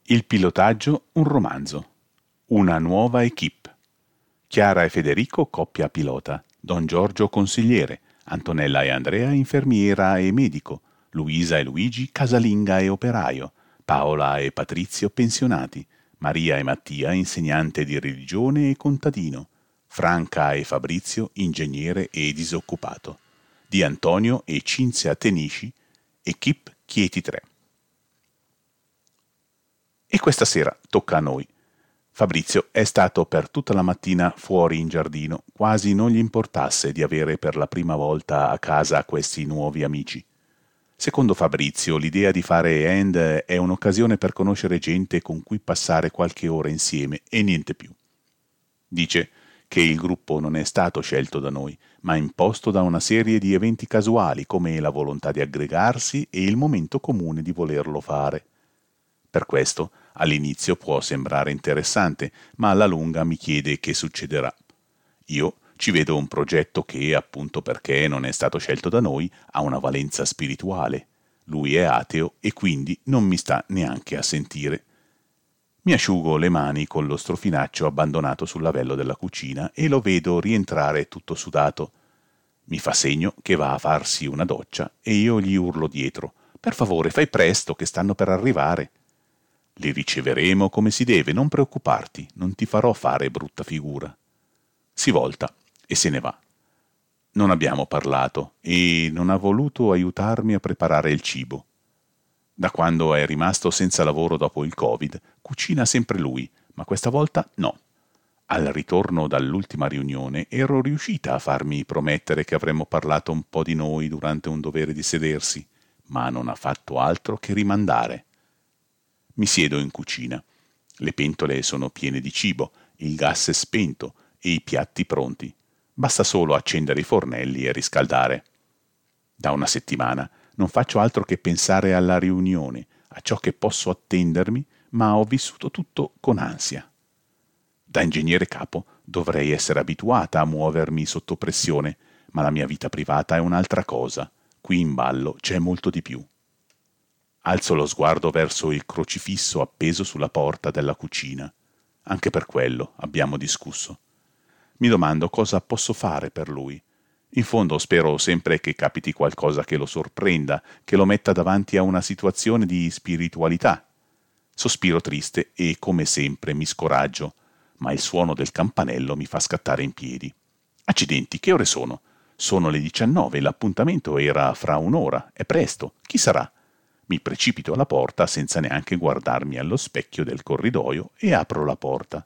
Il pilotaggio, un romanzo. Una nuova equipe. Chiara e Federico, coppia pilota. Don Giorgio, consigliere. Antonella e Andrea, infermiera e medico. Luisa e Luigi, casalinga e operaio. Paola e Patrizio, pensionati. Maria e Mattia, insegnante di religione e contadino. Franca e Fabrizio, ingegnere e disoccupato. Di Antonio e Cinzia Tenisci, equipe Chieti 3. E questa sera tocca a noi. Fabrizio è stato per tutta la mattina fuori in giardino, quasi non gli importasse di avere per la prima volta a casa questi nuovi amici. Secondo Fabrizio, l'idea di fare hand è un'occasione per conoscere gente con cui passare qualche ora insieme e niente più. Dice che il gruppo non è stato scelto da noi, ma imposto da una serie di eventi casuali come la volontà di aggregarsi e il momento comune di volerlo fare. Per questo, all'inizio può sembrare interessante, ma alla lunga mi chiede che succederà. Io ci vedo un progetto che, appunto perché non è stato scelto da noi, ha una valenza spirituale. Lui è ateo e quindi non mi sta neanche a sentire. Mi asciugo le mani con lo strofinaccio abbandonato sul lavello della cucina e lo vedo rientrare tutto sudato. Mi fa segno che va a farsi una doccia e io gli urlo dietro: «Per favore, fai presto, che stanno per arrivare». «Li riceveremo come si deve, non preoccuparti, non ti farò fare brutta figura». Si volta e se ne va. Non abbiamo parlato e non ha voluto aiutarmi a preparare il cibo. Da quando è rimasto senza lavoro dopo il Covid, cucina sempre lui, ma questa volta no. Al ritorno dall'ultima riunione ero riuscita a farmi promettere che avremmo parlato un po' di noi durante un dovere di sedersi, ma non ha fatto altro che rimandare. Mi siedo in cucina. Le pentole sono piene di cibo, il gas è spento e i piatti pronti. Basta solo accendere i fornelli e riscaldare. Da una settimana non faccio altro che pensare alla riunione, a ciò che posso attendermi, ma ho vissuto tutto con ansia. Da ingegnere capo dovrei essere abituata a muovermi sotto pressione, ma la mia vita privata è un'altra cosa. Qui in ballo c'è molto di più. Alzo lo sguardo verso il crocifisso appeso sulla porta della cucina. Anche per quello abbiamo discusso. Mi domando cosa posso fare per lui. In fondo spero sempre che capiti qualcosa che lo sorprenda, che lo metta davanti a una situazione di spiritualità. Sospiro triste e, come sempre, mi scoraggio, ma il suono del campanello mi fa scattare in piedi. Accidenti, che ore sono? Sono le 19, l'appuntamento era fra un'ora, è presto, chi sarà? Mi precipito alla porta senza neanche guardarmi allo specchio del corridoio e apro la porta.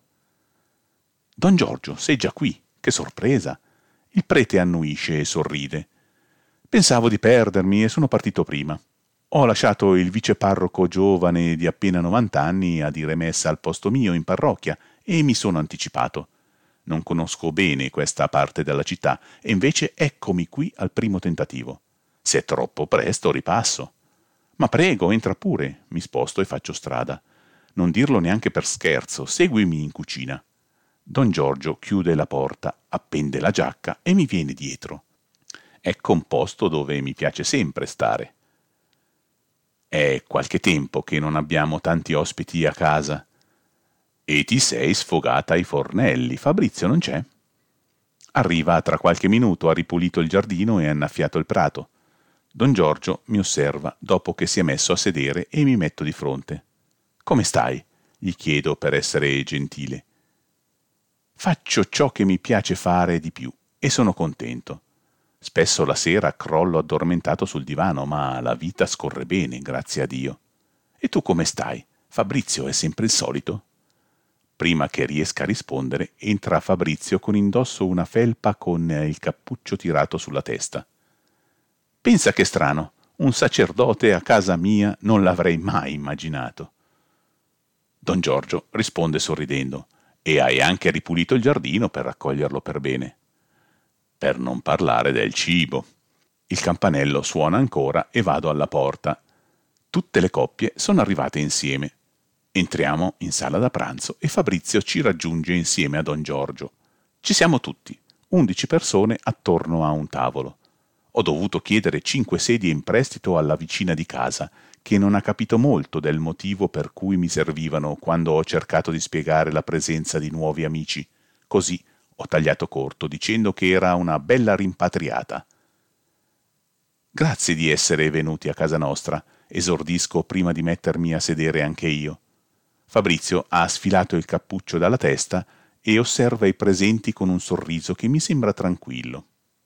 «Don Giorgio, sei già qui? Che sorpresa!» Il prete annuisce e sorride. «Pensavo di perdermi e sono partito prima. Ho lasciato il viceparroco giovane di appena 90 anni a dire messa al posto mio in parrocchia e mi sono anticipato. Non conosco bene questa parte della città e invece eccomi qui al primo tentativo. Se è troppo presto ripasso». «Ma prego, entra pure», mi sposto e faccio strada. «Non dirlo neanche per scherzo, seguimi in cucina». Don Giorgio chiude la porta, appende la giacca e mi viene dietro. Ecco un posto dove mi piace sempre stare. È qualche tempo che non abbiamo tanti ospiti a casa. E ti sei sfogata ai fornelli, Fabrizio non c'è? Arriva tra qualche minuto, ha ripulito il giardino e annaffiato il prato. Don Giorgio mi osserva dopo che si è messo a sedere e mi metto di fronte. «Come stai?» gli chiedo per essere gentile. Faccio ciò che mi piace fare di più e sono contento. Spesso la sera crollo addormentato sul divano, ma la vita scorre bene, grazie a Dio. E tu come stai? Fabrizio è sempre il solito?» Prima che riesca a rispondere, entra Fabrizio con indosso una felpa con il cappuccio tirato sulla testa. «Pensa che strano, un sacerdote a casa mia non l'avrei mai immaginato». Don Giorgio risponde sorridendo: «E hai anche ripulito il giardino per raccoglierlo per bene». Per non parlare del cibo. Il campanello suona ancora e vado alla porta. Tutte le coppie sono arrivate insieme. Entriamo in sala da pranzo e Fabrizio ci raggiunge insieme a Don Giorgio. Ci siamo tutti, 11 persone attorno a un tavolo. Ho dovuto chiedere 5 sedie in prestito alla vicina di casa, che non ha capito molto del motivo per cui mi servivano quando ho cercato di spiegare la presenza di nuovi amici. Così ho tagliato corto dicendo che era una bella rimpatriata. Grazie di essere venuti a casa nostra, esordisco prima di mettermi a sedere anche io. Fabrizio ha sfilato il cappuccio dalla testa e osserva i presenti con un sorriso che mi sembra tranquillo.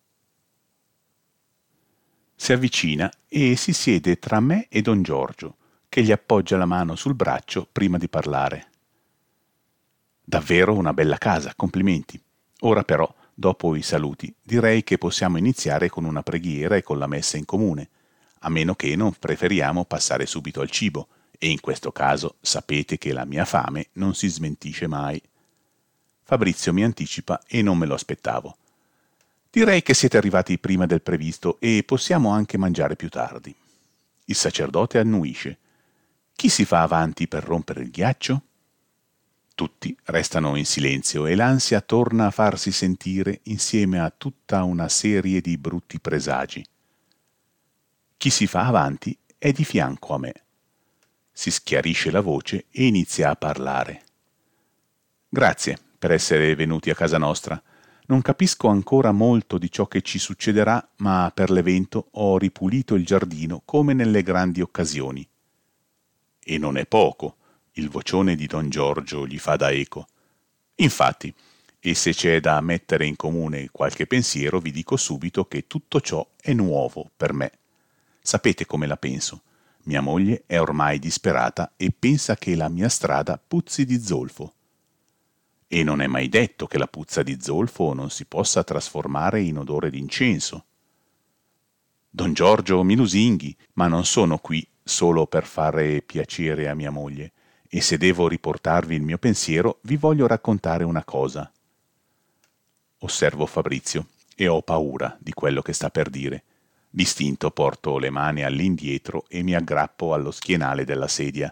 Si avvicina e si siede tra me e don Giorgio, che gli appoggia la mano sul braccio prima di parlare. Davvero una bella casa, complimenti. Ora però, dopo i saluti, direi che possiamo iniziare con una preghiera e con la messa in comune, a meno che non preferiamo passare subito al cibo, e in questo caso sapete che la mia fame non si smentisce mai. Fabrizio mi anticipa e non me lo aspettavo. Direi che siete arrivati prima del previsto e possiamo anche mangiare più tardi. Il sacerdote annuisce. Chi si fa avanti per rompere il ghiaccio? Tutti restano in silenzio e l'ansia torna a farsi sentire insieme a tutta una serie di brutti presagi. Chi si fa avanti è di fianco a me. Si schiarisce la voce e inizia a parlare. Grazie per essere venuti a casa nostra. Non capisco ancora molto di ciò che ci succederà, ma per l'evento ho ripulito il giardino come nelle grandi occasioni. E non è poco, il vocione di don Giorgio gli fa da eco. Infatti, e se c'è da mettere in comune qualche pensiero, vi dico subito che tutto ciò è nuovo per me. Sapete come la penso? Mia moglie è ormai disperata e pensa che la mia strada puzzi di zolfo. E non è mai detto che la puzza di zolfo non si possa trasformare in odore d'incenso. Don Giorgio mi lusinghi, ma non sono qui solo per fare piacere a mia moglie, e se devo riportarvi il mio pensiero, vi voglio raccontare una cosa. Osservo Fabrizio e ho paura di quello che sta per dire. D'istinto porto le mani all'indietro e mi aggrappo allo schienale della sedia.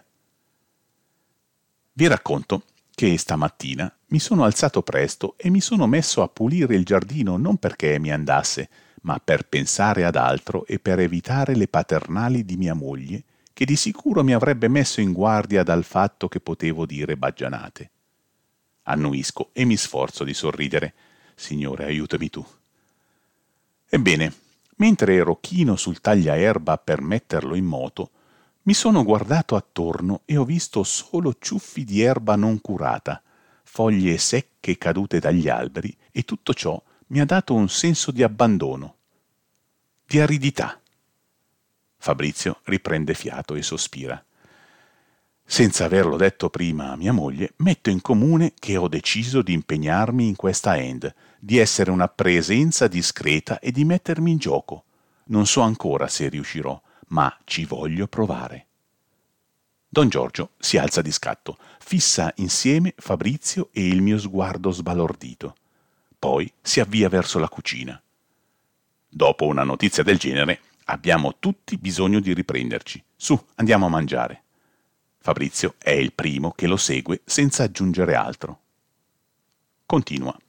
Vi racconto che stamattina mi sono alzato presto e mi sono messo a pulire il giardino non perché mi andasse, ma per pensare ad altro e per evitare le paternali di mia moglie, che di sicuro mi avrebbe messo in guardia dal fatto che potevo dire baggianate. Annuisco e mi sforzo di sorridere. Signore, aiutami tu. Ebbene, mentre ero chino sul tagliaerba per metterlo in moto, mi sono guardato attorno e ho visto solo ciuffi di erba non curata, foglie secche cadute dagli alberi, e tutto ciò mi ha dato un senso di abbandono, di aridità. Fabrizio riprende fiato e sospira. Senza averlo detto prima a mia moglie, metto in comune che ho deciso di impegnarmi in questa hand, di essere una presenza discreta e di mettermi in gioco. Non so ancora se riuscirò, ma ci voglio provare. Don Giorgio si alza di scatto, fissa insieme Fabrizio e il mio sguardo sbalordito. Poi si avvia verso la cucina. Dopo una notizia del genere, abbiamo tutti bisogno di riprenderci. Su, andiamo a mangiare. Fabrizio è il primo che lo segue senza aggiungere altro. Continua.